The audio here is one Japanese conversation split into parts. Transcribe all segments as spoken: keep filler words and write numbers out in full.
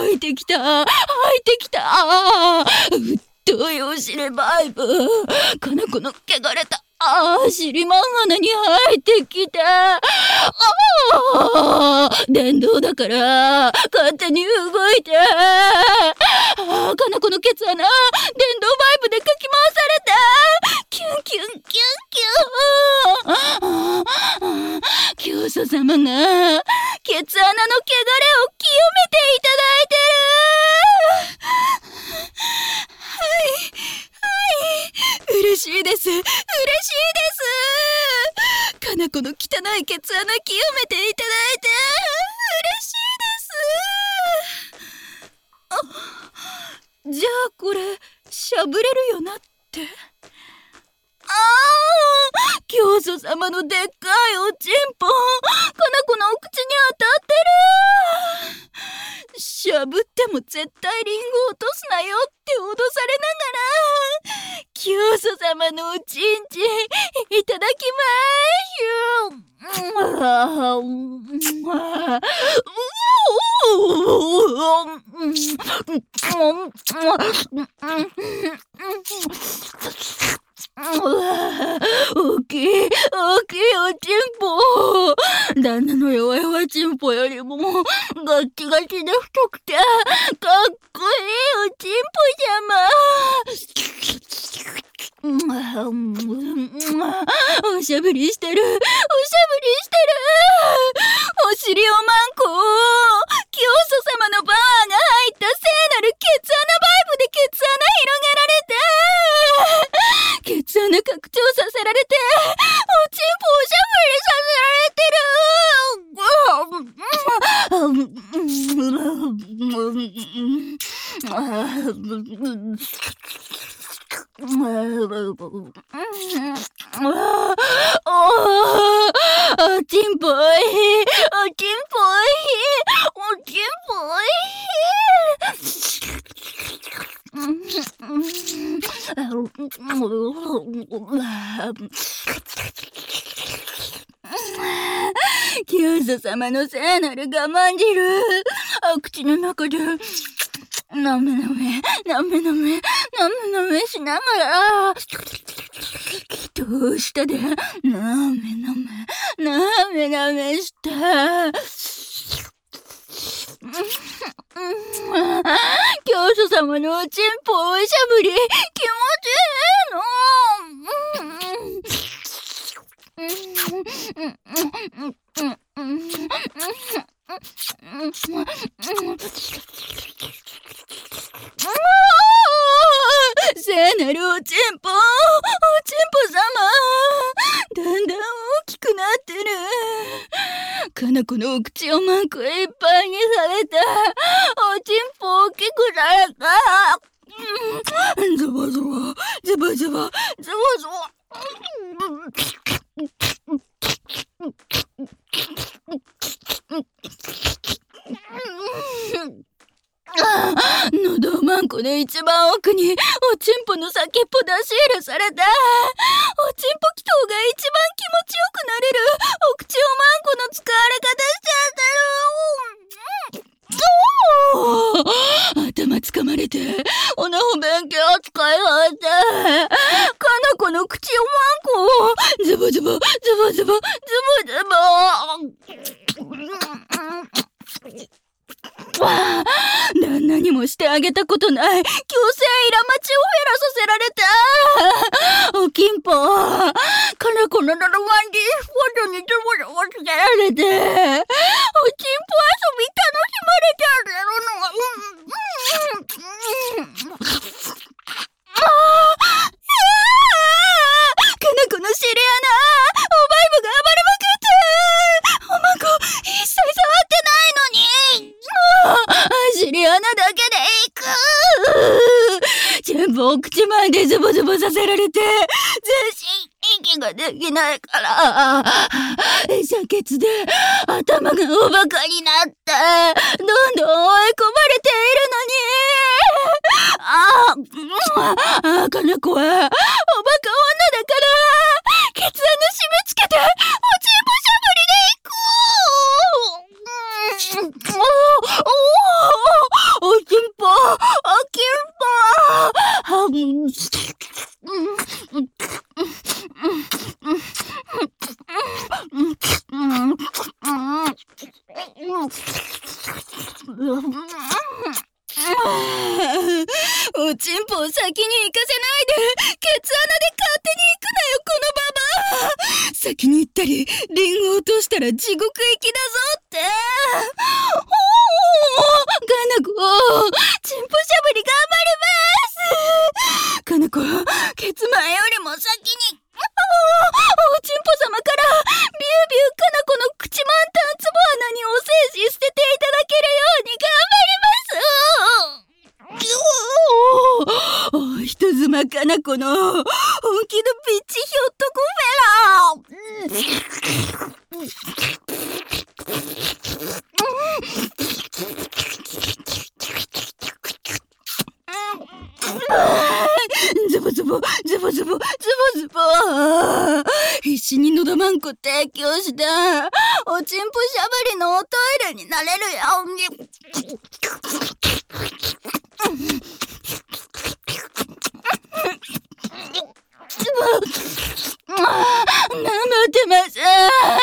吐いてきた吐いてきた。太いお尻バイブ、かなこの汚れたああ尻まん穴に入ってきた。ああ電動だから勝手に動いて。ああかなこのケツ穴電動バイブでかき回された。キュンキュンキュンキュン。教祖様がケツ穴の汚れを清めていただいてる。はいはい、嬉しいです嬉しいです。かなこの汚いケツ穴清めていただいて嬉しいです。あ、じゃあこれしゃぶれるよなって。ああ教祖様のでっかいおちんぽかなこのお口に当たってる。しゃぶっても絶対リンゴ落とすなよって脅されながら教祖様のおちんちんいただきまーす。大きい大きいおちんぽ。旦那の弱々ちんぽよりもガッチガチで太くてかっこいいおちんぽじゃま。おしゃぶりしてるおしゃぶりしてる。お尻おまんこ教祖様のパワーが入った聖なるケツ穴バイブでケツ穴広げられてケツ穴拡張させられておちんぽおしゃぶりさせられてる。おちんぽいおちんぽいおちんぽい。教祖様の聖なる我慢汁お口の中でなめなめなめなめなめなめしながらどうしたでなめなめなめなめして教祖様のおちんぽおしゃぶり気持ちいいの。聖なるおちんぽおちんぽ様だんだん大きくなってる。かなこのお口をマンコいっぱいにされたおちんぽ大きくされた。ズボズボズボズボズボズボ喉マンコの一番奥におちんぽの先っぽ出し入れされた。おちんぽ祈祷が一番気持ちよくなれるお口をマンコの使われ方しちゃってる。頭つかまれておなほ勉強使いはってかなこの口をマンコをズボズボズボズボズボズボ旦那にもしてあげたことない強制イラマチを減らさせられた。おきんぽかなこのノロワンディスポットにズボズボつけられておちんぽ遊び楽しまれちゃうだろうの。かなこの尻穴おバイブが暴れまくっておまんこ一切触ってないのに尻穴だけでいく。全部お口前でズボズボさせられて全身息ができないから遮血で頭がおバカになってどんどん追い込まれているのにあああかなこはおバカ女だからケツ穴締め付けておちんぽしゃぶりでいく。おおおおちんぽを先に行かせないで、ケツ穴で勝手に行くなよ、このババア。先に行ったり、リンゴを落としたら地獄行きだぞって。ほー、かなこ、ちんぽしゃぶり頑張ります。かなこ、ケツ前よりも先に。おちんぽ様からビュービューかなこの口満タンツボ穴にお精子捨てていただけるように頑張ります。お人妻かなこの本気のピッチひょっとこフェラズボズボズボズボズボズボ、必死にのどまんこ提供したおちんぽしゃぶりのおトイレになれるように。頑張ってます。もう言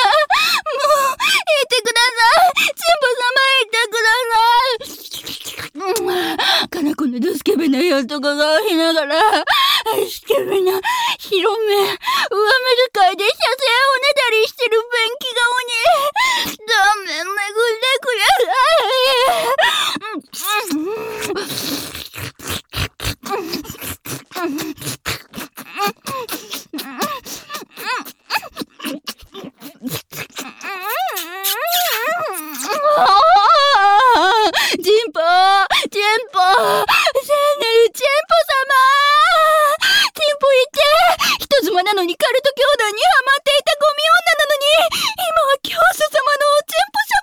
ってください、ちんぽ様、言ってください。かなこのドスケベなよとかがひながら、スケベな広め、上目遣いで射精をねだりしてる便器顔に、ダメめぐってください。チンポ、チンポ、聖なるチンポ様、チンポ言って、人妻なのにカルト教団にハマっていたゴミ女なのに、今は教祖様のおチンポしゃ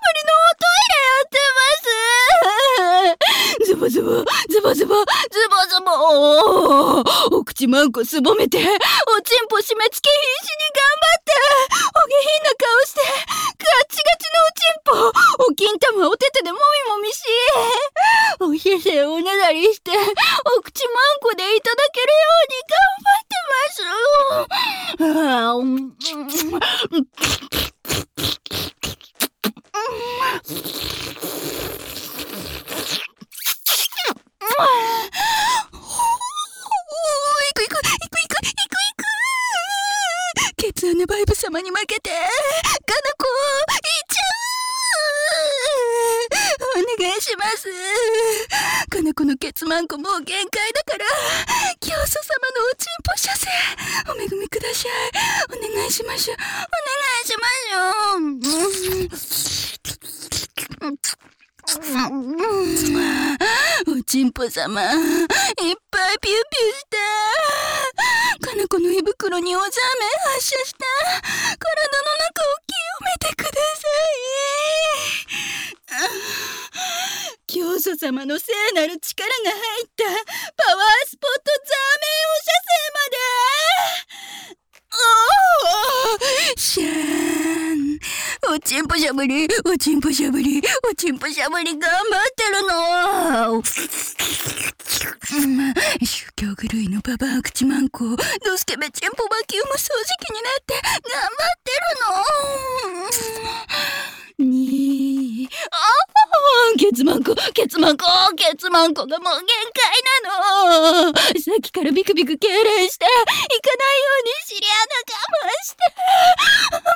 ぶりのおトイレやってます。ズボズボ、ズボズボ、ズボズボ、お口まんこすぼめて、おチンポ締め付け必死に頑張って、お下品な顔して、ガッチガチのおチンポ、お金玉お手手でもみもみし、おひせをおねだりして、お口まんこでいただけるように頑張ってます。ああ、うん、いくいくいくいくいくいくいく、ケツ穴バイブ様に負けて、かなこいっちゃう。お願いします。かなこのケツマンコもう限界だから、教祖様のおちんぽ射精お恵みください。お願いしましょう、お願いしましょう。おちんぽ様、いっぱいピューピューした。かなこの胃袋におざめ発射した。体の中を清めてください。教祖様の聖なる力が入ったパワースポットザーメンお射精まで。おー、シャーン、おちんぽしゃぶり、おちんぽしゃぶり、おちんぽしゃぶり頑張ってるの。宗教狂いのババア口マンコ、ドスケベチンポバキューム掃除機になって頑張ってるの。にー、ああ、ケツマンコ、ケツマンコ、ケツマンコがもう限界なの。さっきからビクビク痙攣して、行かないように尻穴我慢して、もう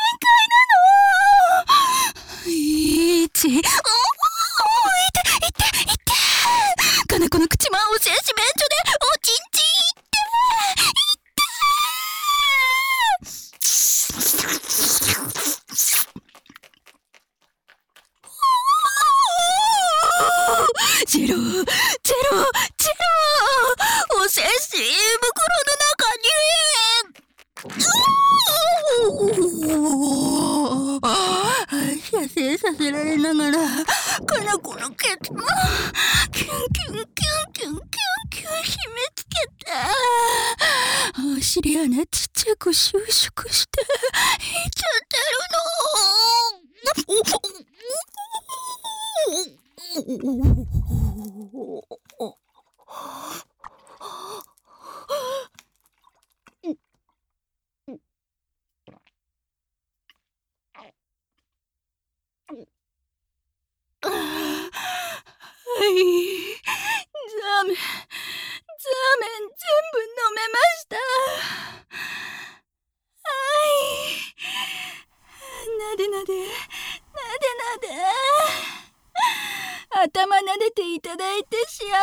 限界なの。いち、おお、いて、いて、いて、かなこの口まんを精子免除で、おちんちんいって、ジェロ、ジェロ、ジェロ、お精子袋の中に。射精させられながら、かなこのケツもキュンキュンキュンキュンキュンキュン締め付けた。お尻穴ちっちゃく収縮していっちゃってるの。 ザメン、ザメン全部飲めました。はい。なでなで、なでなで。頭撫でていただいて幸せです。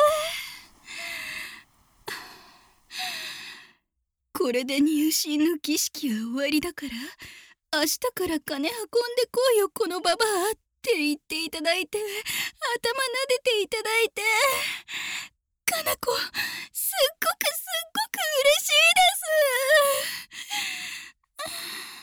これで入信の儀式は終わりだから、明日から金運んでこいよこのババアって言っていただいて、頭撫でていただいて、かなこ、すっごくすっごく嬉しいです。